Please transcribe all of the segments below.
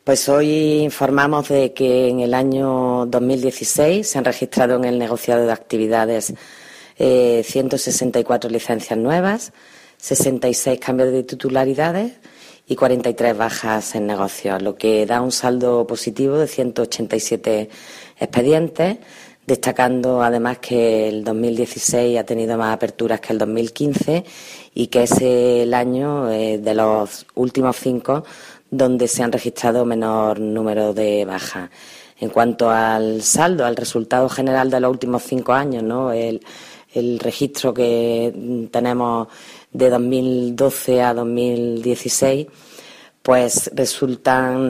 Pues hoy informamos de que en el año 2016 se han registrado en el negociado de actividades 164 licencias nuevas, 66 cambios de titularidades y 43 bajas en negocios, lo que da un saldo positivo de 187 expedientes, destacando además que el 2016 ha tenido más aperturas que el 2015 y que es el año de los últimos 5 donde se han registrado menor número de bajas. En cuanto al saldo, al resultado general de los últimos 5 años, ¿no? El registro que tenemos de 2012 a 2016, pues resultan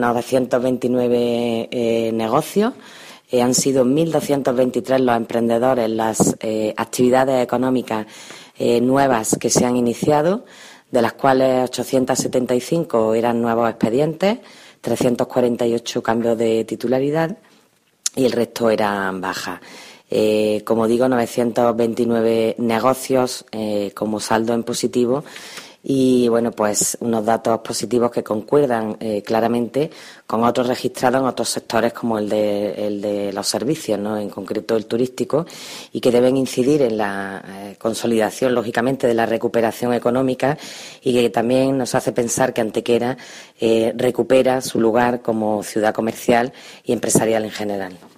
929 negocios. Han sido 1.223 los emprendedores, las actividades económicas nuevas que se han iniciado, de las cuales 875 eran nuevos expedientes, 348 cambios de titularidad y el resto eran bajas. Como digo, 929 negocios como saldo en positivo y, bueno, pues unos datos positivos que concuerdan claramente con otros registrados en otros sectores como el de los servicios, ¿no? En concreto el turístico, y que deben incidir en la consolidación, lógicamente, de la recuperación económica y que también nos hace pensar que Antequera recupera su lugar como ciudad comercial y empresarial en general.